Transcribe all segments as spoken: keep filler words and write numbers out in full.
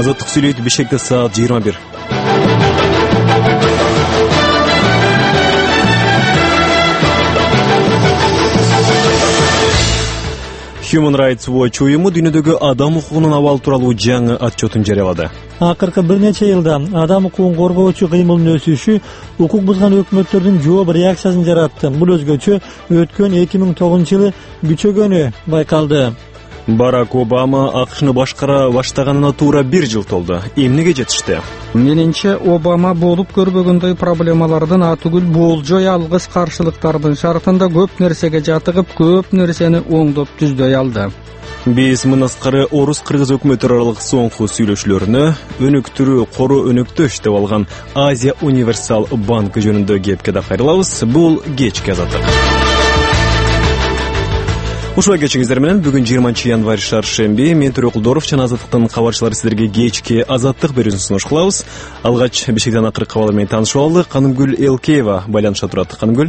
Азаттык сүйлөйт. Бишкекте саат жыйырма бир. Human Rights Watch уюму дүйнөдөгү адам укугунун абалы тууралуу жаңы отчетун жарыялады. Акыркы бир нече жылда адам укугун коргоочу кыймылдын өсүшү укук бузган өкмөттөрдүн жооп реакциясын жаратты. Бул өзгөчө өткөн эки миң тогузунчу жылы күчөгөнү байкалды. Барак Обама АКШны башкара баштаганына туура бир жыл толду. Эмнеге жетишти? Менимче, Обама болуп көрбөгөндөй проблемалардын атүгүл болжой алгыс каршылыктардын шартында көп нерсеге жатыгып, көп нерсени оңдоп түздөй алды. Биз мынаскары орус-кыргыз өкмөттөр аралык соңку сүйлөшүүлөрүнө өнүктүрүү кору өнөктөш деп алган Азия Универсал банкы жөнүндө кепке да кайрылабыз. Бул кечки азаттык. Ушул кечиңиздер менен бүгүн жыйырманчы январь шаршемби мен Төрө Кулдоров жана Азаттыктын кабарчылары сиздерге кечки азаттык берүүсүн сунуш кылабыз. Алгач Бишкектен акыркы кабар менен таанышып алалы. Канымгүл Элкеева байланышта турат. Канымгүл.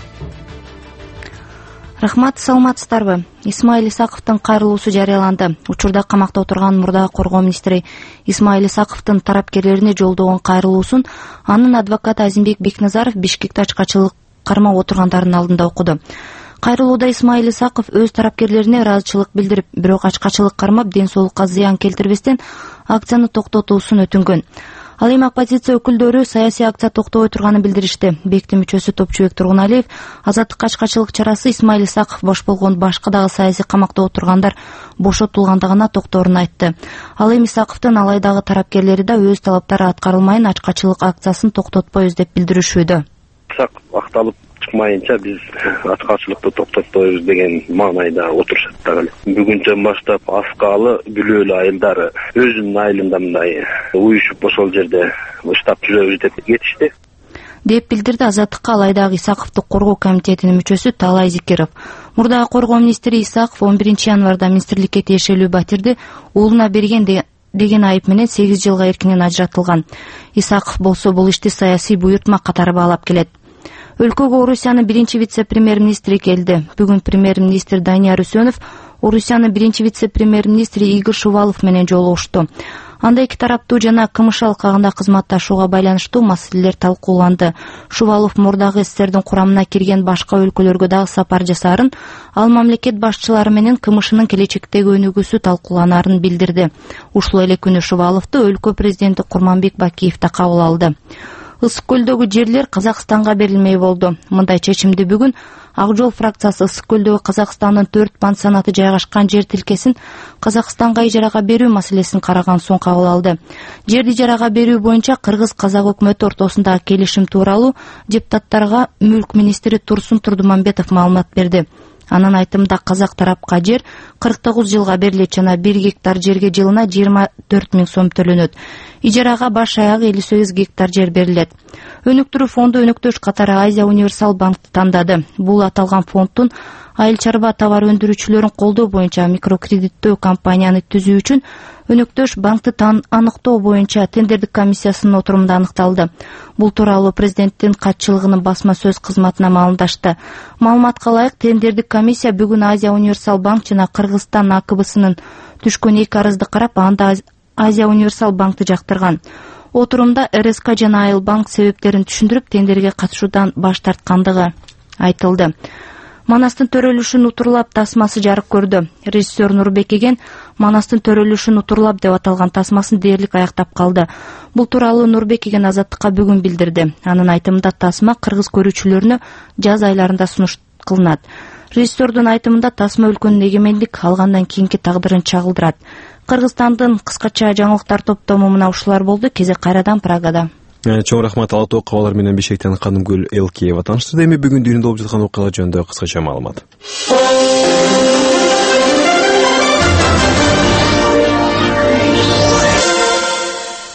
Рахмат, саламатсыздарбы? Исмаил Исаковдун кайрылуусу жарыяланды. Учурда камакта отурган мурдагы коргоо министри Исмаил Исаковдун тарапкерлерине жолдогон кайрылуусун анын адвокаты Азимбек Бекназаров Бишкекте ачкачылык кармап отургандардын алдында окуду. Кайрылууда Исмаил Исаков өз тарапкерлерине ыраазычылык билдирип, бирок ачкачылык кармап ден соолукка зыян келтирбестен акцияны токтотуусун өтүнгөн. Ал эми оппозиция өкүлдөрү саясий акция токтобой турганын билдиришти. Бектин мүчөсү Топчубек Тургуналиев азаттык ачкачылык чарасы Исмаил Исаков бош болгон башка дагы саясий камакта отургандар бошотулгандыгына токтоорун айтты. Ал эми Исаковдун алайдагы тарапкерлери да өз талаптары аткарылмайын ачкачылык акциясын токтотпойбуз деп билдиришүүдө. Исаков акталып чыкмайынча биз ачкачылыкты токтотпойбуз деген маанайда отурушат дагы. Бүгүнчөн баштап аскалы бүлөлүү айылдары өзүнүн айылында мындай уюшуп ошол жерде штаб түзөбүз деп кетишти деп билдирди Азаттыкка алайдагы Исаковду коргоо комитетинин мүчөсү Талай Зикиров. Мурдагы коргоо министри Исаков он биринчи январда министрликке тиешелүү батирди уулуна берген деген айып менен сегиз жылга эркинен ажыратылган. Исаков болсо бул ишти саясий буйртма катары баалап келет. Өлкөгө Орусиянын биринчи вице-премьер-министри келди. Бүгүн премьер-министр Данияр Үсөнов Орусиянын биринчи вице-премьер-министри Игорь Шувалов менен жолугушту. Анда эки тараптуу жана КМШ алкагында кызматташууга байланыштуу маселелер талкууланды. Шувалов мурдагы СССРдин курамына кирген башка өлкөлөргө дагы сапар жасаарын, ал мамлекет башчылары менен КМШнын келечектеги өнүгүүсү талкууланарын билдирди. Ушул эле күнү Шуваловду өлкө президенти Курманбек Бакиев да кабыл алды. Ысык көлдөгү жерлер Казакстанга берилмей болду. Мындай чечимди бүгүн Ак Жол фракциясы Ысык көлдөгү Казакстандын төрт пансионаты жайгашкан жер тилкесин Казакстанга ижарага берүү маселесин караган соң кабыл алды. Жерди ижарага берүү боюнча Кыргыз-Казак өкмөтү ортосундагы келишим тууралуу депутаттарга мүлк министри Турсун Турдумамбетов маалымат берди. Анын айтымында казак тарапка жер кырк тогуз жылга берилет жана бир гектар жерге жылына жыйырма төрт миң сом төлөнөт. Ижарага баш аягы элүү сегиз гектар жер берилет. Өнүктүрүү фонду өнөктөш катары Азия Универсал банкты тандады. Бул аталган фонддун айыл чарба товар өндүрүүчүлөрүн колдоо боюнча микрокредиттөө кампанияны түзүү үчүн өнөктөш банкты тан аныктоо боюнча тендердик комиссиясынын отурумунда аныкталды. Бул тууралуу президенттин катчылыгынын басма сөз кызматына маалымдашты. Маалыматка ылайык, тендердик комиссия бүгүн Азия Универсал банк жана Кыргызстан А К Бсынын түшкөн эки арызды карап, анда Азия Универсал банкты жактырган. Отурумда Р С К жана Айыл банк себептерин түшүндүрүп, тендерге катышуудан баш тарткандыгы айтылды. Манастын төрөлүшүн утурлап тасмасы жарык көрдү. Режиссер Нурбек Эген Манастын төрөлүшүн утурлап деп аталган тасмасын дээрлик аяктап калды. Бул тууралуу Нурбек Эген Азаттыкка бүгүн билдирди. Анын айтымында тасма кыргыз көрүүчүлөрүнө жаз айларында сунуш кылынат. Режиссердун айтымында тасма өлкөнүн эгемендик алгандан кийинки тагдырын чагылдырат. Кыргызстандын кыскача жаңылыктар топтому мына ушулар болду. Кезек кайрадан Прагада. Чоң рахмат. Алатоо кабарлар менен Бишкектен Канымгүл Элкеева тааныштырды. Эми бүгүн дүйнөдө болуп жаткан окуялар жөнүндө кыскача маалымат.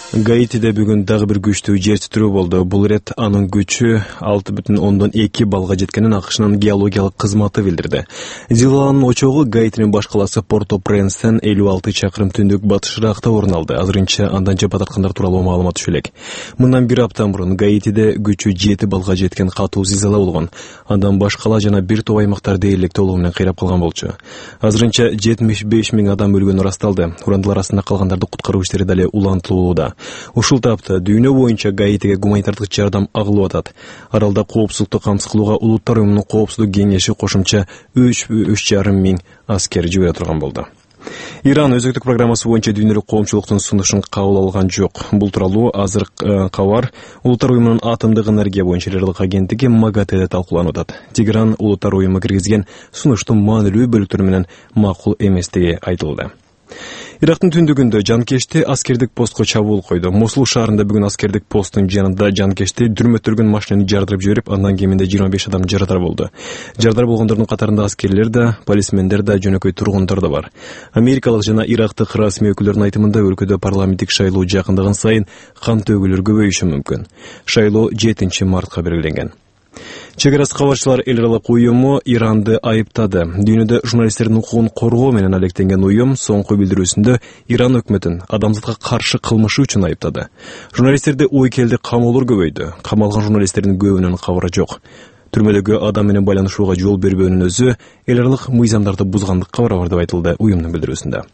Гаитиде бүгүн дагы бир күчтүү жер титирөө болду. Бул ирет анын күчү алты бүтүн ондон эки балга жеткенин АКШнын геологиялык кызматы билдирди. Зилаланын очогу Гаитинин баш калаасы Порт-о-Пренстен элүү алты чакырым түндүк батышыракта орун алды. Азырынча андан жапа тарткандар тууралуу маалымат түшө элек. Мындан бир апта мурун Гаитиде күчү жети балга жеткен катуу зилзала болгон. Андан баш кала жана бир топ аймактар дээрлик толугу менен кыйрап калган болчу. Азырынча жетимиш беш миң адам өлгөнү ырасталды. Урандылар арасында калгандарды куткаруу иштери дале улантылууда. Ушул тапта дүйнө боюнча Гаитиге гуманитардык жардам агылып атат. Аралда коопсуздукту камсыз кылууга Улуттар уюмунун коопсуздук кеңеши кошумча үч үч жарым миң аскер жибере турган болду. Иран өзөктүк программасы боюнча дүйнөлүк коомчулуктун сунушун кабыл алган жок. Бул тууралуу азыр кабар Улуттар уюмунун атомдук энергия боюнча эл аралык агенттиги МАГАТЭде талкууланып атат. Тегеран Улуттар уюму киргизген сунуштун маанилүү бөлүктөрү менен макул эместиги айтылды. Ирактын түндүгүндө жанкечти аскердик постко чабуул койду. Мосул шаарында бүгүн аскердик посттун жанында жанкечти дүрмөттөргөн машинаны жардырып жиберип, андан кеминде жыйырма беш адам жарадар болду. Жарадар болгондордун катарында аскерлер да, полисмендер да, жөнөкөй тургундар да бар. Америкалык жана ирактык расмий өкүлдөрдүн айтымында өлкөдө парламенттик шайлоо жакындаган сайын кан төгүүлөр көбөйүшү мүмкүн. Шайлоо жетинчи мартка белгиленген. Чек арасы кабарчылар эл аралык уюму Иранды айыптады. Дүйнөдө журналисттердин укугун коргоо менен алектенген уюм соңку билдирүүсүндө Иран өкмөтүн адамзатка каршы кылмышы үчүн айыптады. Журналисттерди ойкелди камоолор көбөйдү. Камалган журналисттердин көбүнүн кабары жок. Түрмөдөгү адам менен байланышууга жол бербөөнүн өзү эл аралык мыйзамдарды бузгандыкка барабар деп айтылды уюмдун билдирүүсүндө.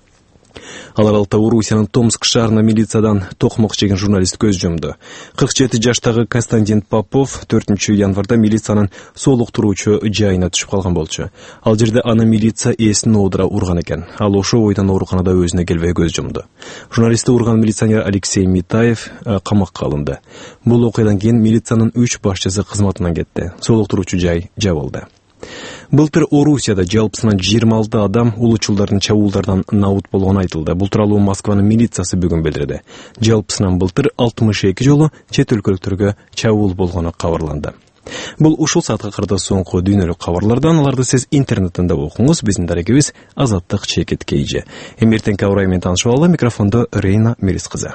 Ал аралыкта Орусиянын Томск шаарына милициядан токмок чеген журналист көз жумду. кырк жети жаштагы Константин Попов төртүнчү январда милициянын соолуктуруучу жайына түшүп калган болчу. Ал жерде аны милиция эсин оодура урган экен. Ал ошол бойдон ооруканада өзүнө келбей көз жумду. Журналистти урган милиционер Алексей Митаев камакка алынды. Бул окуядан кийин милициянын үч башчысы кызматынан кетти. Соолуктуруучу жай жабылды. Былтыр Орусияда жалпысынан жыйырма алты адам улуучулдардын чабуулдардан набут болгону айтылды. Бул тууралуу Москванын милициясы бүгүн билдирди. Жалпысынан былтыр алтымыш эки жолу чет өлкөлүктөргө чабуул болгону кабарланды. Бул ушул саатка кырда соңку дүйнөлүк кабарлардан. Аларды сиз интернеттен да окуңуз. Биздин дарегибиз Азаттык Чекит Кейжи. Эмертеңки абырай менен таанышып алалы. Микрофондо Рейна Мелис кызы.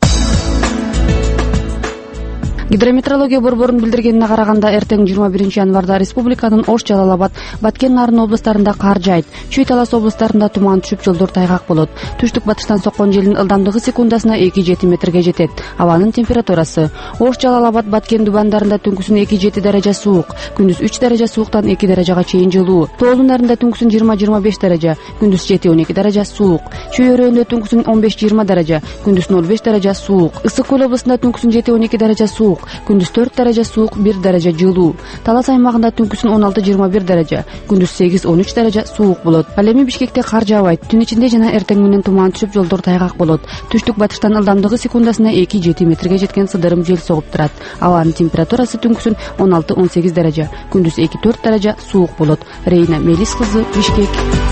Гидрометеорология борборунун билдиргенине караганда эртең жыйырма биринчи январда республиканын Ош, Жалал Абад, Баткен нарын облустарында кар жайт, Чүй Талас облустарында туман түшүп, жолдор тайгак болот. Түштүк батыштан соккон желдин ылдамдыгы секундасына эки жети метрге жетет. Абанын температурасы: Ош, Жалал Абад, Баткен дубандарында түнкүсүн эки жети даража суук, күндүз үч даража сууктан эки даражага чейин жылуу. Тоолун нарында түнкүсүн жыйырма жыйырма беш даража, күндүз жети он эки даража суук. Чүй өрөөндө түнкүсүн он беш жыйырма даража, күндүз ноль беш даража суук. Ысык көл облусунда түнкүсүн жети он эки даража суук, күндүз төрт даража суук, бир даража жылуу. Талас аймагында түнкүсүн он алты жыйырма бир даража, күндүз сегиз он үч даража суук болот. Ал эми Бишкекте кар жаабайт. Түн ичинде жана эртең менен туман түшүп, жолдор тайгак болот. Түштүк батыштан ылдамдыгы секундасына эки жети метрге жеткен сыдырым жел согуп турат. Абанын температурасы түнкүсүн он алты он сегиз даража, күндүз эки төрт даража суук болот. Рейна Мелис кызы, Бишкек.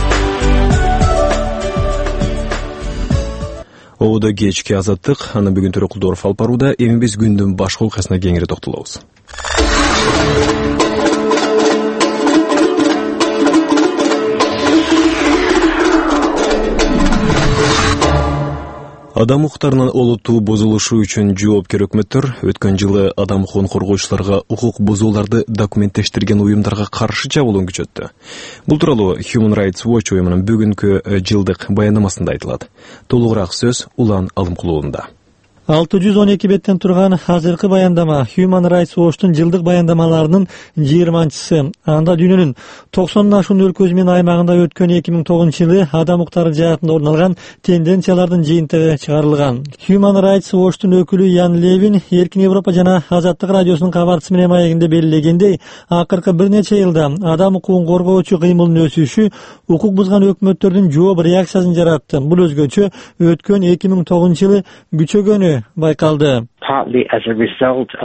Оодо кечки азаттык, аны бүгүн Төрөкулдоров алып барууда. Эми биз күндүн башка окуясына кеңири токтолобуз. Адам укуктарынын олуттуу бузулушу үчүн жоопкер өкмөттөр өткөн жылы адам укугун коргоочуларга укук бузууларды документтештирген уюмдарга каршы чабуулун күчөттү. Бул тууралуу Human Rights Watch уюмунун бүгүнкү жылдык баяндамасында айтылат. Толугураак сөз Улан Алымкулуунда. алты жүз он эки беттен турган азыркы баяндама Human Rights Watch'тун жылдык баяндамаларынын жыйырманчысы. Анда дүйнөнүн токсондон ашуун өлкөсү менен аймагында өткөн эки миң тогузунчу жылы адам укуктары жаатында орун алган тенденциялардын жыйынтыгы чыгарылган. Human Rights Watch'тун өкүлү Ян Левин Эркин Европа жана Азаттык радиосунун кабарчысы менен маегинде белгилегендей, акыркы бир нече жылда адам укугун коргоочу кыймылдын өсүшү укук бузган өкмөттөрдүн жооп реакциясын жаратты. Бул өзгөчө өткөн эки миң тогузунчу жылы күчөгөнү байкалды. Partly as a result of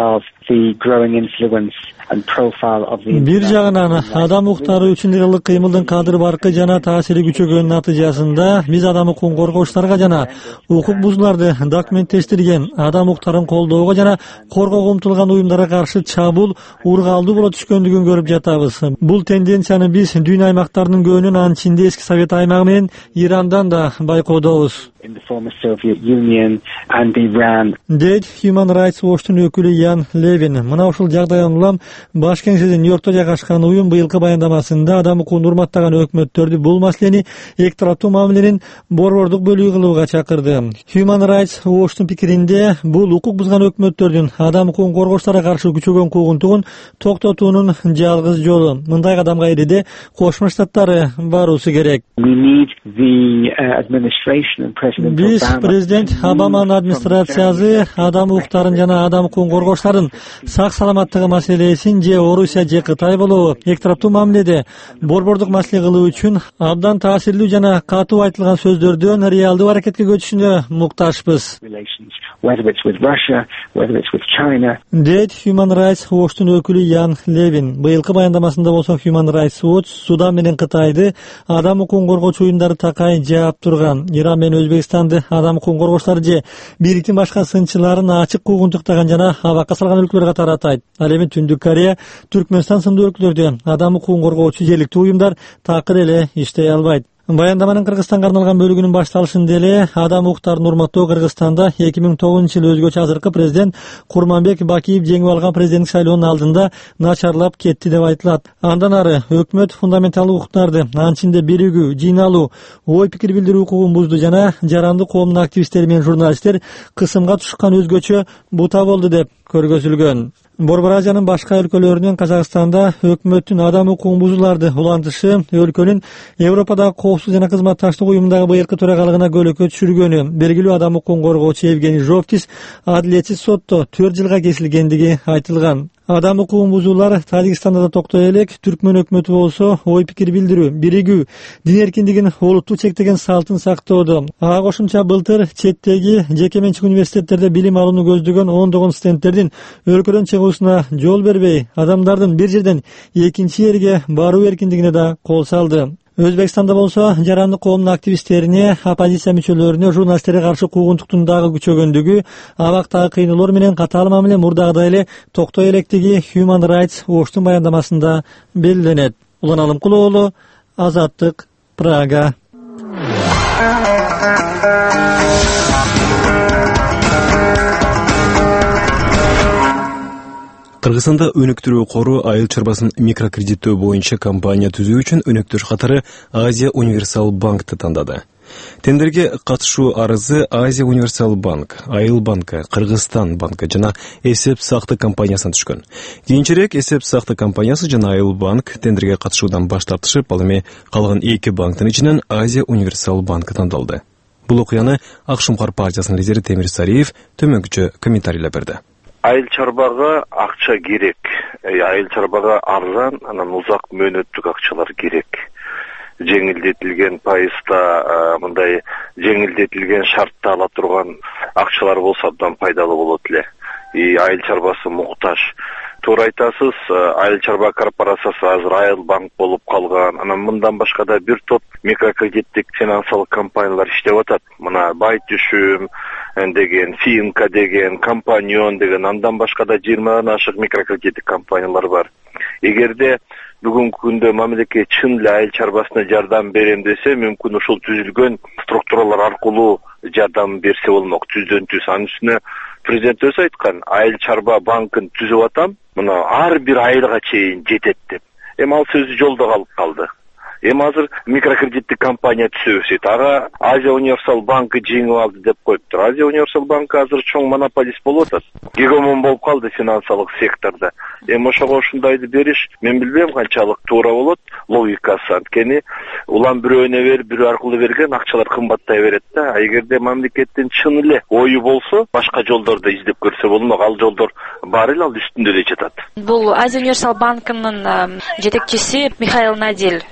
the growing influence and profile of the Бир жагынан адам укуктары үчүн ыргылык кыймылдын кадыр баркы жана таасири күчөгөнүнүн натыйжасында биз адам укугун коргоочуларга жана укук бузууларды документтештирген, адам укуктарын колдоого жана коргоого умтулган уюмдарга каршы чабуул ургаалдуу боло түшкөндүгүн көрүп жатабыз. Бул тенденцияны биз дүйнө аймактарынын көбүнүн, анын ичинде эски Совет аймагы менен Ирандан да байкоодобуз. in the former Soviet Union and Iran. Дейт Human Rights Watch'тун өкүлү Ян Левин. Мына ушул жагдайдан улам баш кеңседе Нью-Йоркто жайгашкан уюм быйылкы баяндамасында адам укугун урматтаган өкмөттөрдү бул маселени эки тараптуу мамиленин борбордук бөлүгү кылууга чакырды. Human Rights Watch'тун пикиринде бул укук бузган өкмөттөрдүн адам укугун коргоочуларга каршы күчөгөн куугунтугун токтотуунун жалгыз жолу. Мындай кадамга элиде Кошмо Штаттары баруусу керек. We need the uh, administration and President Биз президент Обаманын администрациясы адам укуктарын жана адам укугун коргоочулардын сак саламаттыгы маселесин же Орусия же Кытай болобу эки тараптуу мамиледе борбордук маселе кылуу үчүн абдан таасирлүү жана катуу айтылган сөздөрдөн реалдуу аракетке көчүшүнө муктажбыз. Whether it's with Russia, whether it's with China. Дейт Human Rights Watch'тун өкүлү Ян Левин. Быйылкы баяндамасында болсо Human Rights Watch Судан менен Кытайды адам укугун коргоочу уюмдары такай жаап турган. Иран менен Өзбекстанды адам укугун коргоочулар же бийликтин башка сынчыларын ачык куугунтуктаган жана абакка салган өлкөлөр катары атайт. Ал эми Түндүк Корея, Түркмөнстан сындуу өлкөлөрдө адам укугун коргоочу жергиликтүү уюмдар такыр эле иштей албайт. Баяндаманын Кыргызстанга арналган бөлүгүнүн башталышында эле адам укуктарын урматтоо Кыргызстанда эки миң тогузунчу жылы өзгөчө азыркы президент Курманбек Бакиев жеңип алган президенттик шайлоонун алдында начарлап кетти деп айтылат. Андан ары өкмөт фундаменталдуу укуктарды, анын ичинде биригүү, жыйналуу, ой пикир билдирүү укугун бузду жана жарандык коомдун активисттери менен журналисттер кысымга тушкан өзгөчө бута болду деп көргөзүлгөн. Борбор Азиянын башка өлкөлөрүнөн Казакстанда өкмөттүн адам укугун бузууларды улантышы өлкөнүн Европадагы коопсуздук жана кызматташтык уюмундагы быйылкы төрагалыгына көлөкө түшүргөнү белгилүү адам укугун коргоочу Евгений Жовтис адилетсиз сотто төрт жылга кесилгендиги айтылган. Адам укугун бузуулар Тажикстанда да токтой элек. Түркмөн өкмөтү болсо ой пикир билдирүү, биригүү, дин эркиндигин олуттуу чектеген салтын сактоодо. Ага кошумча былтыр четтеги жеке менчик университеттерде билим алууну көздөгөн ондогон студенттердин өлкөдөн чыгуусуна жол бербей, адамдардын бир жерден экинчи жерге баруу эркиндигине да кол салды. Өзбекстанда болсо жарандык коомдун активисттерине, оппозиция мүчөлөрүнө, журналисттерге каршы куугунтуктун дагы күчөгөндүгү, абактагы кыйноолор менен катаал мамиле мурдагыдай эле токтой электиги Human Rights Watch'тун баяндамасында белгиленет. Улан Алымкулуу уулу, Азаттык, Прага. Кыргызстанда өнүктүрүү кору айыл чарбасын микрокредиттөө боюнча компания түзүү үчүн өнөктөш катары Азия Универсал Банкты тандады. Тендерге катышуу арызы Азия Универсал Банк, Айыл банкы, Кыргызстан банкы жана Эсеп сактык компаниясынан түшкөн. Кийинчерээк Эсеп сактык компаниясы жана Айыл банк тендерге катышуудан баш тартышып, ал эми калган эки банктын ичинен Азия Универсал Банк тандалды. Бул окуяны Ак Шумкар партиясынын лидери Темир Сариев төмөнкүчө комментарийлеп берди. Айыл чарбага акча керек. Айыл чарбага арзан, анан узак мөөнөттүк акчалар керек. Жеңилдетилген пайызда, мындай жеңилдетилген шартта ала турган акчалар болсо абдан пайдалуу болот эле. И айыл чарбасы муктаж. Туура айтасыз, айыл чарба корпорациясы азыр Айыл банк болуп калган. Анан мындан башка да бир топ микрокредиттик финансылык компаниялар иштеп атат. Мына Бай Түшүм деген, Финка деген, Компаньон деген, андан башка да жыйырмадан ашык микрокредиттик компаниялар бар. Эгерде бүгүнкү күндө мамлекет чын эле айыл чарбасына жардам берем десе, мүмкүн ушул түзүлгөн структуралар аркылуу жардам берсе болмок, түздөн түз. Анын үстүнө президент өзү айткан, айыл чарба банкын түзүп атам, мына ар бир айылга чейин жетет деп. Эми ал сөзү жолдо калып калды. Эми азыр микрокредиттик компания түзөбүз дейт. Ага Азия Универсал банкы жеңип алды деп коюптур. Азия Универсал банкы азыр чоң монополист болуп атат. Гегемон болуп калды финансылык сектордо. Эми ошого ушундайды бериш, мен билбейм канчалык туура болот логикасы. Анткени улам бирөөнө берип, бирөө аркылуу берген акчалар кымбаттай берет да. А эгерде мамлекеттин чын эле ою болсо, башка жолдорду издеп көрсө болмок. Ал жолдор бар эле, ал үстүндө эле жатат. Бул Азия Универсал банкынын жетекчиси Михаил Надель эмеспи?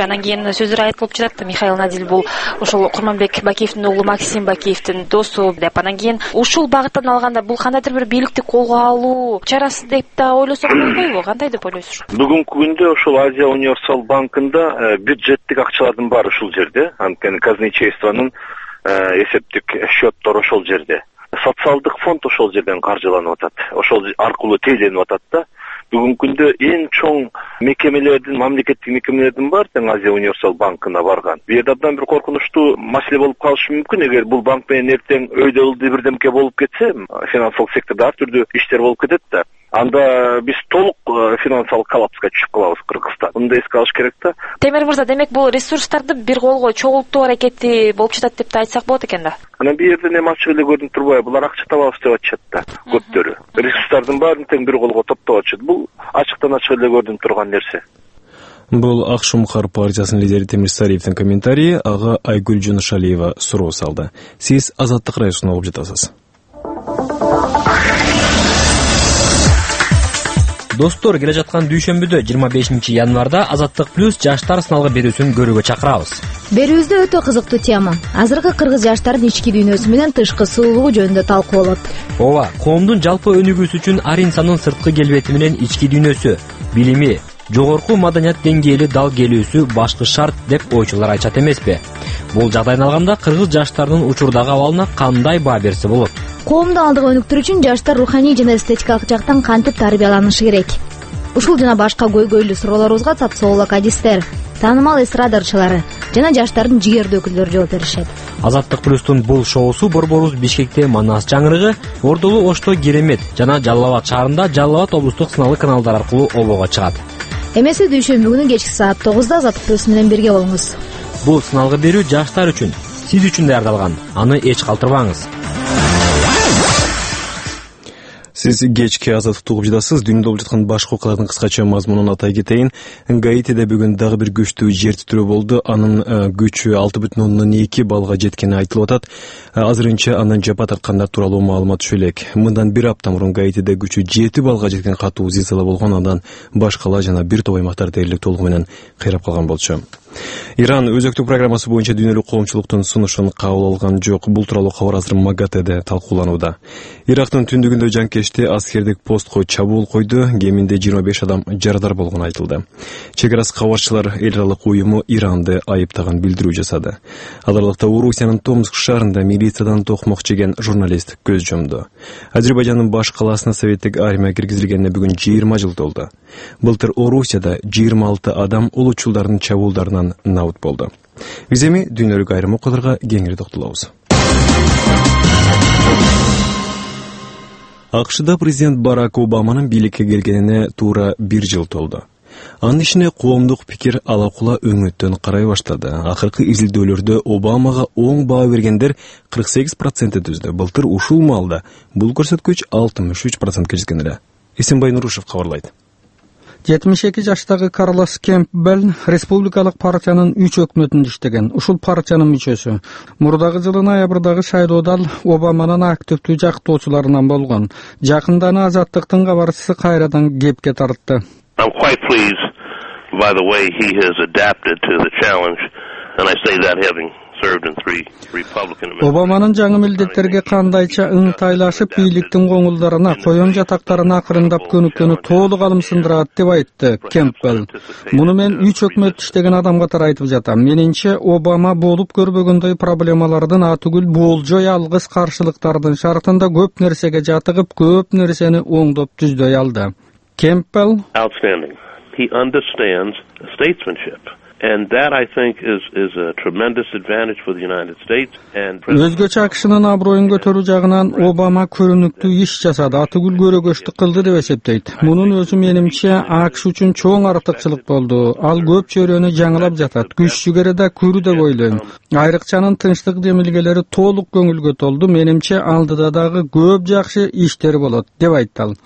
Анан кийин сөздөр айтылып жатат. Михаил Надиль бул ошол Курманбек Бакиевдин угулу Максим Бакиевдин досу деп. Анан кийин ушул багыттан алганда бул кандайдыр бир бийликти колго алуу чарасы деп да ойлосок болбойбу? Кандай деп ойлойсуз? Бүгүнкү күндө ушул Азия Универсал банкында бюджеттик акчалардын баары ушул жерде. Анткени казначействонун эсептик счёттор ошол жерде. Социалдык фонд ошол жерден каржыланып атат. Ошол аркылуу тейленип атат да. Бүгүнкү күндө эң чоң мекемелердин, мамлекеттик мекемелердин баары тең Азия Универсал банкына барган. Бу жерде абдан бир коркунучтуу маселе болуп калышы мүмкүн. Эгер бул банк менен эртең өйдө ылдый бирдемке болуп кетсе, финансылык сектордо ар түрдүү иштер болуп кетет да. Анда биз толук финансылык коллапска түшүп калабыз Кыргызстан. Мындай эске алыш керек да. Темир мырза, демек бул ресурстарды бир колго чогултуу аракети болуп жатат деп да айтсак болот экен да. Анан бу жерден эми ачык эле көрүнүп турбайбы? Булар акча табабыз деп атышат да. Көптөрү. Ресурстардын баарын тең бир колго топтоп атышат. Бул ачыктан ачык эле көрүнүп турган нерсе. Бул Ак Шумхар партиясынын лидери Темир Сариевдин комментарийи. Ага Айгүл Жунушалиева суроо салды. Сиз Азаттык радиосунда болуп жатасыз. Достор, келе жаткан дүйшөмбүдө жыйырма бешинчи январда Азаттык плюс жаштар сыналгы берүүсүн көрүүгө чакырабыз. Берүүбүздө өтө кызыктуу тема. Азыркы кыргыз жаштардын ички дүйнөсү менен тышкы сулуулугу жөнүндө талкууланат. Ооба, коомдун жалпы өнүгүүсү үчүн ар инсандын сырткы келбети менен ички дүйнөсү, билими, жогорку маданият деңгээли дал келүүсү башкы шарт деп ойчулар айтышат эмеспи? Бул жагдайдан алганда кыргыз жаштарынын учурдагы абалына кандай баа берсе болот? Коомду алдыга өнүктүрүү үчүн жаштар руханий жана эстетикалык жактан кантип тарбияланышы керек? Ушул жана башка көйгөйлүү суроолорубузга социолог адистер, таанымал эстрада ырчылары жана жаштардын жигердүү өкүлдөрү жооп беришет. Азаттык плюстун бул шоусу борборубуз Бишкекте Манас жаңырыгы, Ордолу Ошто Керемет жана Жалал Абад шаарында Жалал Абад облустук сыналгы каналдар аркылуу обого чыгат. Эмесе дүйшөмбү күнү кечки саат тогузда Азаттык плюс менен бирге болуңуз. Бул сыналгы берүү жаштар үчүн, сиз үчүн даярдалган. Аны эч калтырбаңыз. Сиз кечки Азаттыкты угуп жатасыз. Дүйнөдө болуп жаткан башкы окуялардын кыскача мазмунун атай кетейин. Гаитиде бүгүн дагы бир күчтүү жер титирөө болду. Анын күчү алты бүтүн ондон эки баллга жеткени айтылып атат. Азырынча андан жапа тарткандар тууралуу маалымат түшө элек. Мындан бир апта мурун Гаитиде күчү жети баллга жеткен катуу зилзала болгон. Андан башкала жана бир топ аймактар дээрлик толугу менен кыйрап калган болчу. Иран өзөктүк программасы боюнча дүйнөлүк коомчулуктун сунушун кабыл алган жок. Бул тууралуу кабар азыр Магатеде талкууланууда. Ирактын түндүгүндө жанкечти аскердик постко чабуул койду. Кеминде жыйырма беш адам жарадар болгону айтылды. Чек арасы кабарчылар эл аралык уюму Иранды айыптаган билдирүү жасады. Ал аралыкта Орусиянын Томск шаарында милициядан токмок жеген журналист көз жумду. Азербайжандын баш калаасына советтик армия киргизилгенине бүгүн жыйырма жыл толду. Былтыр Орусияда жыйырма алты адам улутчулдардын чабуулдарынан наут болду. Биз эми дүйнөлүк айрым окуяларга кеңири токтолобуз. АКШда президент Барак Обаманын бийликке келгенине туура бир жыл толду. Анын ишине коомдук пикир ала-кула өңөттөн карай баштады. Акыркы изилдөөлөрдө Обамага оң баа бергендер кырк сегиз процент түздү. Былтыр ушул маалда бул көрсөткүч алтымыш үч процентке жеткен эле. Эсенбай Нурушев кабарлайт. жетимиш эки жаштагы Карлос Кемпбелл республикалык партиянын үч өкмөтүндө иштеген. Ушул партиянын мүчөсү. Мурдагы жылдын ноябрдагы шайлоодо Обаманын активдүү жактоочуларынан болгон. Жакында аны Азаттыктын кабарчысы кайрадан кепке тартты. I'm quite pleased by the way he has adapted to the challenge, and I say that having served in three Republican administrations. Обаманын жаңы милдеттерге кандайча ыңтайлашып бийликтин коңулдарына, коён жатактарына акырындап көнүккөнү толук алымсындырат деп айтты Кемпбелл. Муну мен үч өкмөт иштеген адам катары айтып жатам. Менимче Обама болуп көрбөгөндөй проблемалардын атүгүл болжой алгыс каршылыктардын шартында көп нерсеге жатыгып, көп нерсени оңдоп түздөй алды. Кемпбелл outstanding. He understands statesmanship. And that, I think, is is a tremendous advantage for the United States and Өзгөчө акшынын аброюн көтөрүү жагынан Обама көрүнүктүү иш жасады, атыгүл көрөгөчтүк кылды деп эсептейт. Мунун өзү менимче АКШ үчүн чоң артыкчылык болду. Ал көп чөйрөнү жаңылап жатат. Күч жүгөрү да көрүү деп ойлойм. Айрыкчанын тынчтык демилгелери толук көңүлгө толду. Менимче алдыда дагы көп жакшы иштер болот деп айтты ал.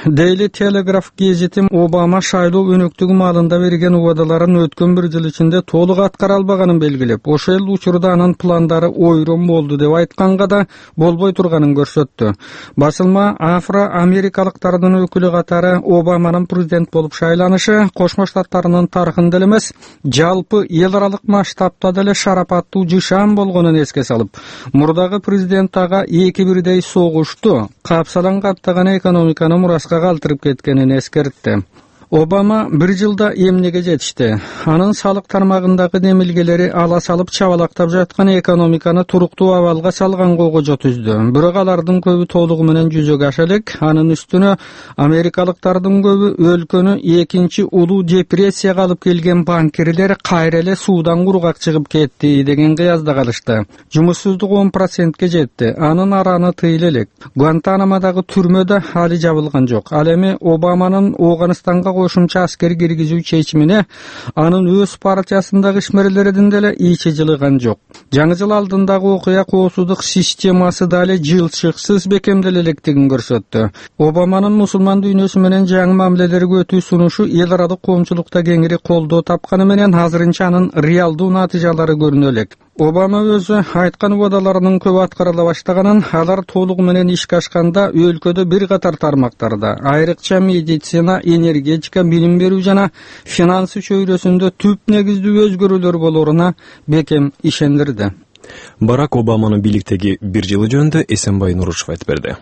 Daily Telegraph gazeti Obama шайлоо өнөктүгү маалында берген убадаларын өткөн бир жыл ичинде толук аткара албаганын белгилеп, ошол эл учурда анын пландары ойрон болду деп айтканга да болбой турганын көрсөттү. Басылма афро-америкалыктардын өкүлү катары Обаманын президент болуп шайланышы Кошмо Штаттарынын тарыхында эмес, жалпы эл аралык масштабта деле шарапаттуу жышаан болгонун эске салып, мурдагы президент ага эки бирдей согушту, капсалан каптаган экономиканы мураска калтырып кеткенин эскертти. Обама бир жылда эмнеге жетишти? Анын салык тармагындагы демилгелери ала салып чабалактап жаткан экономиканы туруктуу абалга салган кого түздү. Бирок алардын көбү толугу менен жүзөгө аша элек. Анын үстүнө америкалыктардын көбү өлкөнү экинчи улуу депрессияга алып келген банкирлер кайра эле суудан кургак чыгып кетти деген кыязда калышты. Жумушсуздук он процентке жетти. Анын араны тыйыл элек. Гуантанамодагы түрмө да али жабылган жок. Ал эми Обаманын Оганыстанга кошумча аскер киргизүү чечимине анын өз партиясындагы ишмерлердин деле ичи жылыган жок. Жаңы жыл алдындагы окуя коопсуздук системасы дали жылчыксыз бекемделе электигин көрсөттү. Обаманын мусулман дүйнөсү менен жаңы мамилелерге өтүү сунушу эл аралык коомчулукта кеңири колдоо тапканы менен азырынча анын реалдуу натыйжалары көрүнө элек. Обама өзү айткан убадаларынын көбү аткарыла баштаганын, алар толугу менен ишке ашканда өлкөдө бир катар тармактарда, айрыкча медицина, энергетика, билим берүү жана финансы чөйрөсүндө түп негиздүү өзгөрүүлөр болоруна бекем ишендирди. Барак Обаманын бийликтеги бир жылы жөнүндө Эсенбай Нурушев айтып берди.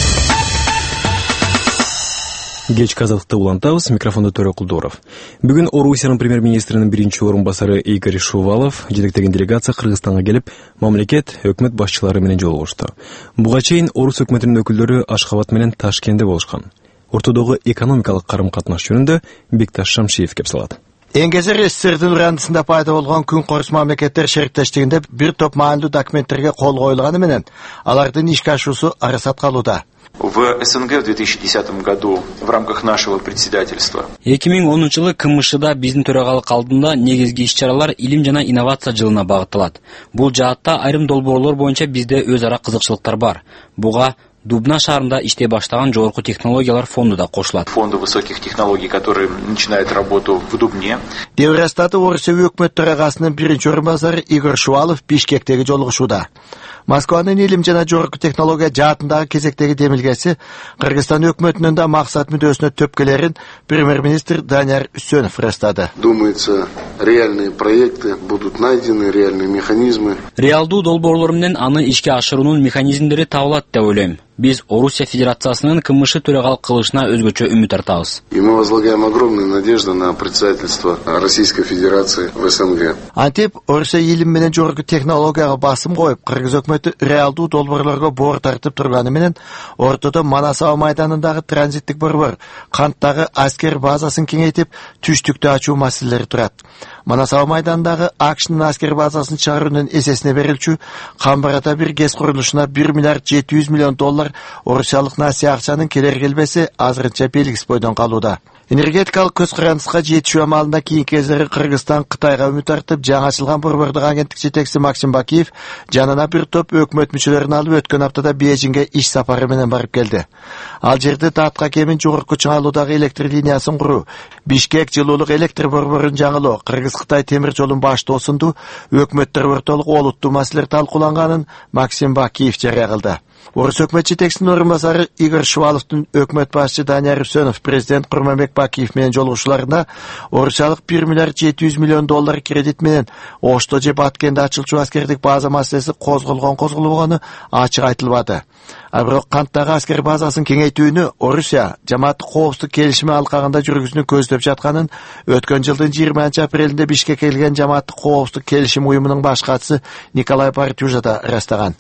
Кечки азаттыкты улантабыз. Микрофондо Төрө Кулдуров. Бүгүн Орусиянын премьер-министринин биринчи орун басары Игорь Шувалов жетектеген делегация Кыргызстанга келип, мамлекет, өкмөт башчылары менен жолугушту. Буга чейин Орус өкмөтүнүн өкүлдөрү Ашхабад менен Ташкентте болушкан. Ортодогу экономикалык карым-катнаш жөнүндө Бекташ Шамшиев кеп салат. Энгезер эсердин урандысында пайда болгон күн корус мамлекеттер шериктештигинде бир топ маанилүү документтерге кол коюлганы менен алардын ишке ашуусу арасат калууда. В СНГ в две тысячи десятом году в рамках нашего председательства. эки миң онунчу жылы КМШда биздин төрагалык алдында негизги иш-чаралар илим жана инновация жылына багытталат. Бул жаатта айрым долбоорлор боюнча бизде өз ара кызыкчылыктар бар. Буга Дубна шаарында иштей баштаган жогорку технологиялар фонду да кошулат. Фонду высоких технологий, который начинает работу в Дубне. Деврастаты Орусия өкмөт төрагасынын биринчи орун басары Игорь Шувалов Бишкектеги жолугушууда. Москванын илим жана жогорку технология жаатындагы кезектеги демилгеси Кыргызстан өкмөтүнүн да максат мүддөсүнө төпкелерин премьер-министр Данияр Үсөнов ырастады. Думается, реальные проекты будут найдены, реальные механизмы. Реалдуу долбоорлор менен аны ишке ашыруунун механизмдери табылат деп ойлойм. Биз Орусия Федерациясынын КМШ төрагалык кылышына өзгөчө үмүт артабыз. И мы возлагаем огромную надежду на председательство Российской Федерации в СНГ. Антип Орусия илим менен жогорку технологияга басым коюп, Кыргыз өкмөтү реалдуу долбоорлорго боор тартып турганы менен ортодо Манас аба майданындагы транзиттик борбор, канттагы аскер базасын кеңейтип, түштүктү ачуу маселелери турат. Манас аба майданындагы АКШнын аскер базасын чыгаруунун эсесине берилчү Камбарада бир ГЭС курулушуна бир миллиард жети жүз миллион доллар орусиялык насия акчанын келер келбеси азырынча белгисиз бойдон калууда. Энергетикалык көз карандыска жетишүү амалында кийинки кездери Кыргызстан Кытайга үмүт артып, жаңы ачылган борбордук агенттик жетекчиси Максим Бакиев жанына бир топ өкмөт мүчөлөрүн алып өткөн аптада Бейжиңге иш сапары менен барып келди. Ал жерде Татка кемин жогорку чыңалуудагы электр линиясын куруу, Бишкек жылуулук электр борборун жаңылоо, Кыргыз-Кытай темир жолун баштоосунду өкмөттөр ортолук олуттуу маселелер талкууланганын Максим Бакиев жарыя кылды. Орус өкмөт жетекчисинин орун басары Игорь Шуваловдун өкмөт башчы Данияр Үсөнов президент Курманбек Бакиев менен жолугушууларында орусиялык бир миллиард жети жүз миллион доллар кредит менен Ошто же Баткенде ачылчу аскердик база маселеси козголгон козголбогону ачык айтылбады. А бирок канттагы аскер базасын кеңейтүүнү Орусия жамааттык коопсуздук келишими алкагында жүргүзүүнү көздөп жатканын өткөн жылдын жыйырманчы апрелинде Бишкекке келген жамааттык коопсуздук келишим уюмунун баш катчысы Николай Партюжа да ырастаган.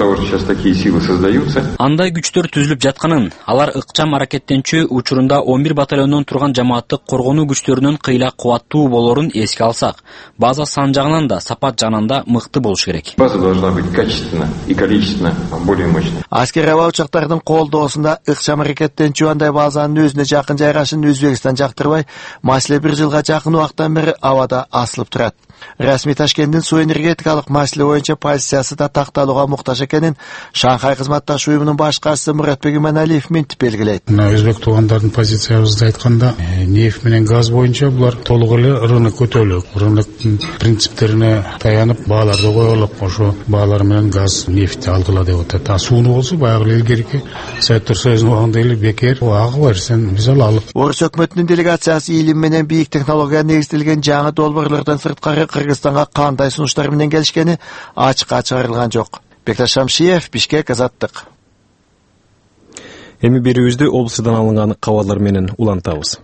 Андай күчтөр түзүлүп жатканын, алар ыкчам аракеттенчү учурунда он бир батальондон турган жамааттык коргонуу күчтөрүнүн кыйла кубаттуу болорун эске алсак, база сан жагынан да, сапат жагынан да мыкты болуш керек. База должна быть качественно и количественно более мощной. Askeri hava uçaklarının koldoosunda ыкчам аракеттен Juanday bazanın özüne жақын жайгашын Өзбекстан жактырбай, маселе bir жылга жақын убактан бери абада асылып турат. Rasmiy Tashkentning suv energetikalik masala bo'yicha pozitsiyasi da taqtalуга muhtoj ekanин Shanxay xizmatdosh uyumining boshqarchisi Muratbek Imanaliyev mintib belgilaydi. O'zbek tuğandардың позициябызды айтканда, нефть менен газ боюнча булар толук эле рынок көтөлөк. Рыноктун принциптерине таянып, бааларды коюлуп, ошо баалар менен газ, нефть алгыла деп атат. А сууну болсо баягы илгерки Совет Союзунун убагында эле бекер агы бар, сен биз алалык. Орус өкмөтүнүн делегациясы илим менен бийик технологияга негизделген жаңы долбоорлордон сырткары Кыргызстанга кандай сунуштар менен келишкени ачыкка чыгарылган жок. Бекташ Шамшиев, Бишкек, Азаттык. Эми берүүбүздү облустан алынган кабарлар менен улантабыз.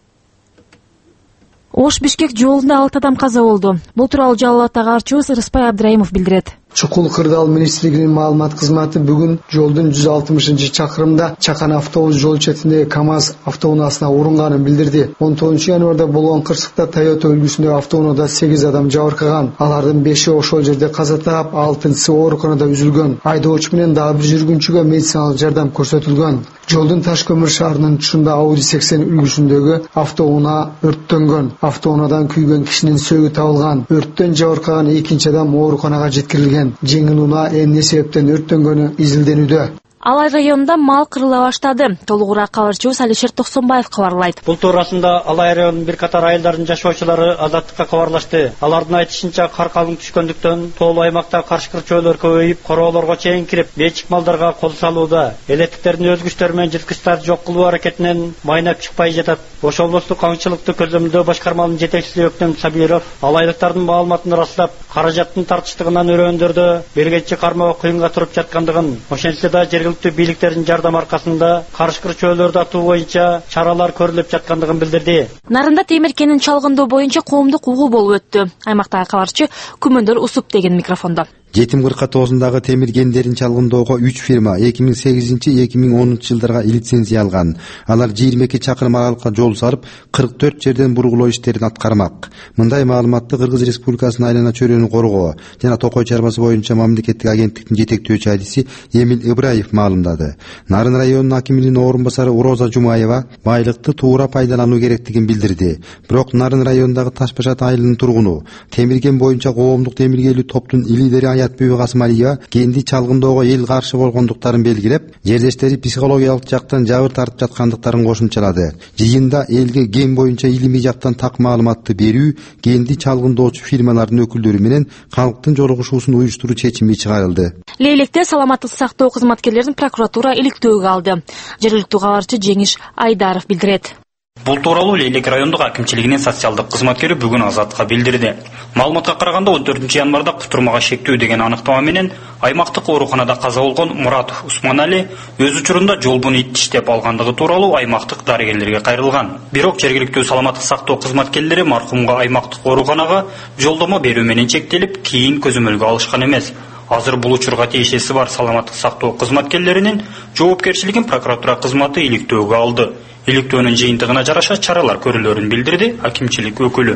Ош Бишкек жолунда алты адам каза болду. Бул тууралуу Жалал Атага арчыбыз Рыспай Абдраимов билдирет. Чукул Кырдаал министрлигинин маалымат кызматы бүгүн жолдун жүз алтымышынчы чакырымда Чакан автобус жол четинде КамАЗ автоунаасына урунганын билдирди. он тогузунчу январда болгон кырсыкта Toyota үлгүсүндөгү автоунаада сегиз адам жабыркаган. Алардын беши ошол жерде каза таап, алтынчысы ооруканада үзүлгөн. Айдоочу менен дагы бир жүргүнчүгө медициналык жардам көрсөтүлгөн. Жолдун Таш көмүр шаарынын тушунда Audi сексен үлгүсүндөгү автоунаа өрттөнгөн. Автоунаадан күйгөн кишинин сөөгү табылган. Өрттөн жабыркаган экинчи адам ооруканага жеткирилген. Жеңил унаа эмне себептен өрттөнгөнү изилденүүдө. Алай районунда мал кырыла баштады. Толугураак кабарчыбыз Алишер Токсонбаев кабарлайт. Бул туурасында Алай районунун бир катар айылдардын жашоочулары Азаттыкка кабарлашты. Алардын айтышынча кар калың түшкөндүктөн тоолуу аймакта карышкыр чөйлөр көбөйүп, короолорго чейин кирип, бечик малдарга кол салууда. Электиктердин өзгүчтөр менен жыткычтарды жок кылуу аракетинен майнап чыкпай жатат. Ош облустук аңчылыкты көзөмөлдөө башкарманын жетекчиси Өктөм Сабиров алайлыктардын маалыматын ырастап, каражаттын тартыштыгынан өрөөндөрдө бергенчи кармоо кыйынга туруп жаткандыгын, ошентсе да жергиликтүү бийликтердин жардам аркасында карышкыр чөйлөрдү атуу боюнча чаралар көрүлүп жаткандыгын билдирди. Нарында темир кенин чалгындоо боюнча коомдук угуу болуп өттү. Аймактагы кабарчы Күмөндөр Усуп деген микрофондо. жетим кыркы тогузундагы темир кендерин чалгындоого үч фирма эки миң сегизинчи — эки миң онунчу жылдарга лицензия алган. Алар жыйырма эки чакырым аралыкка жол салып, кырк төрт жерден бургулоо иштерин аткармак. Мындай маалыматты Кыргыз Республикасынын айлана чөйрөнү коргоо жана токой чарбасы боюнча мамлекеттик агенттиктин жетектөөчү адиси Эмил Ибраев маалымдады. Нарын районунун акиминин орун басары Уроза Жумаева байлыкты туура пайдалануу керектигин билдирди. Бирок Нарын районундагы Ташбашат айылынын тургуну темир кен боюнча коомдук темиргейлүү топтун лидери Аятбүй Касымалиева кенди чалгындоого эл каршы болгондуктарын белгилеп, жердештери психологиялык жактан жабыр тартып жаткандыктарын кошумчалады. Жыйында элге кен боюнча илимий жактан так маалыматты берүү, кенди чалгындоочу фирмалардын өкүлдөрү менен калктын жолугушуусун уюштуруу чечими чыгарылды. Лейлекте саламаттык сактоо кызматкерлерин прокуратура иликтөөгө алды. Жергиликтүү кабарчы Жеңиш Айдаров билдирет. Бул тууралуу Лейлек райондук акимчилигинин социалдык кызматкери бүгүн Азатка билдирди. Маалыматка караганда он төртүнчү январда кутурмага шектүү деген аныктама менен аймактык ооруканада каза болгон Мурат Усманали өз учурунда жолбун ит тиштеп алгандыгы тууралуу аймактык дарыгерлерге кайрылган. Бирок жергиликтүү саламаттык сактоо кызматкерлери мархумга аймактык ооруканага жолдомо берүү менен чектелип, кийин көзөмөлгө алышкан эмес. Азыр бул учурга тиешеси бар саламаттык сактоо кызматкерлеринин жоопкерчилигин прокуратура кызматы иликтөөгө алды. Иликтөөнүн жыйынтыгына жараша чаралар көрүлөрүн билдирди акимчилик өкүлү.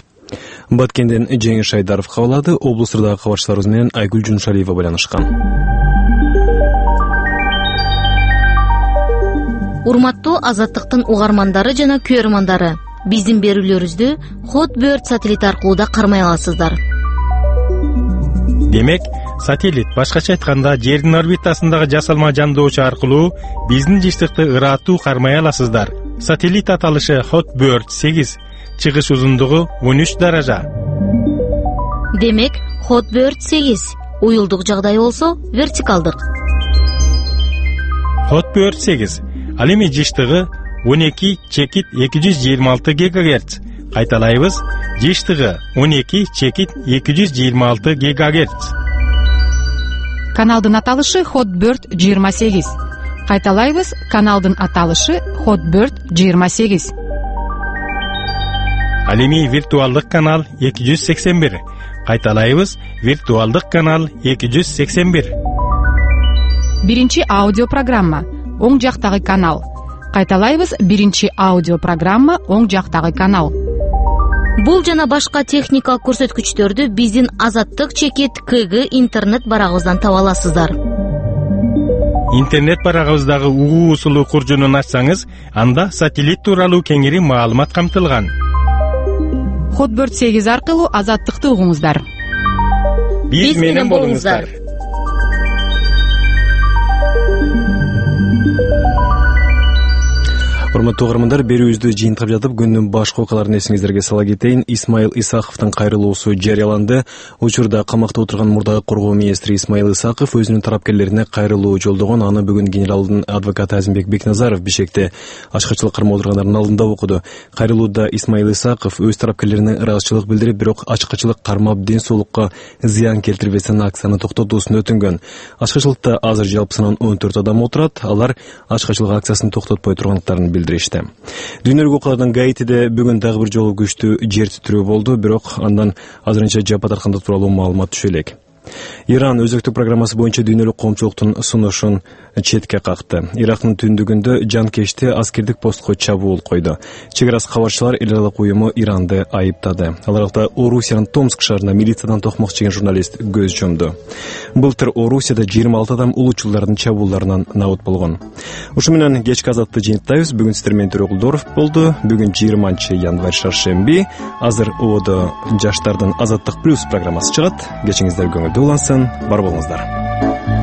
Баткенден Жеңиш Айдаров кабарлады. Облустардагы кабарчыларыбыз менен Айгүл Жуншалиева байланышкан. Урматтуу Азаттыктын угармандары жана көрөрмандары, биздин берүүлөрүбүздү Hotbird сателлит аркылуу да кармай аласыздар. Демек, сателлит башкача айтканда жердин орбитасындагы жасалма жандоочу аркылуу биздин жыштыкты ырааттуу кармай аласыздар. Сателлит аталышы Hotbird сегиз, чыгыш узундугу он үч даража. Демек, Hotbird сегиз, уюлдук жагдай болсо вертикалдык. Hotbird сегиз, ал эми жыштыгы он эки чекит эки жүз жыйырма алты гигагерц. Кайталайбыз, жыштыгы он эки чекит эки жүз жыйырма алты гигагерц. Каналдын аталышы Hotbird жыйырма сегиз. Кайталайбыз, каналдын аталышы Hotbird жыйырма сегиз. Ал эми виртуалдык канал эки жүз сексен бир. Кайталайбыз, виртуалдык канал эки жүз сексен бир. Биринчи аудио программа, оң жактагы канал. Кайталайбыз, биринчи аудио программа, оң жактагы канал. Бул жана башка техника көрсөткүчтөрдү биздин Азаттык чекит КГ интернет барагыбыздан таба аласыздар. интернет барагыбыздагы угуу усулу куржунун ачсаңыз, анда сателлит тууралуу кеңири маалымат камтылган. Хотберт сегиз аркылуу азаттыкты угуңуздар. Биз менен болуңуздар. Урматтуу угармандар, берүүбүздү жыйынтыгып жатып, күндүн башкы окуяларын эсиңиздерге сала кетейин. Исмаил Исаковдун кайрылуусу жарыяланды. Учурда камакта отурган мурдагы коргоо министри Исмаил Исаков өзүнүн тарапкерлерине кайрылуу жолдогон. Аны бүгүн генералдын адвокаты Азимбек Бекназаров Бишкекте ачкычылык кармоо отургандардын алдында окуду. Кайрылууда Исмаил Исаков өз тарапкерлерине ыраазычылык билдирип, бирок ачкычылык кармап ден соолукка зыян келтирбесин акцияны токтотуусун өтүнгөн. Ачкычылыкта азыр жалпысынан он төрт адам отурат. Алар ачкычылык акциясын токтотпой турганлыктарын билдирди. Дүйнөлүк окуялардан Гаитиде бүгүн дагы бир жолу күчтүү жер титирөө болду, бирок андан азырынча жапа тарткандар тууралуу маалымат түшө элек. Иран өзөктүк программасы боюнча дүйнөлүк коомчулуктун сунушун четке какты. Ирактын түндүгүндө жанкечти аскердик постко чабуул койду. Чек арасы кабарчылар эл аралык уюму Иранды айыптады. Ал аракта Орусиянын Томск шаарына милициядан токмок чеген журналист көз жумду. Былтыр Орусияда жыйырма алты адам улуучулардын чабуулдарынан набыт болгон. Ушу менен кечки азатты жыйынтайбыз. Бүгүн сиздер менен Төрөкулдоров болду. Бүгүн жыйырманчы январь шаршемби. Азыр Одо жаштардын Азаттык плюс программасы чыгат. Кечиңиздер көңүлдүү улансын. Бар болуңуздар.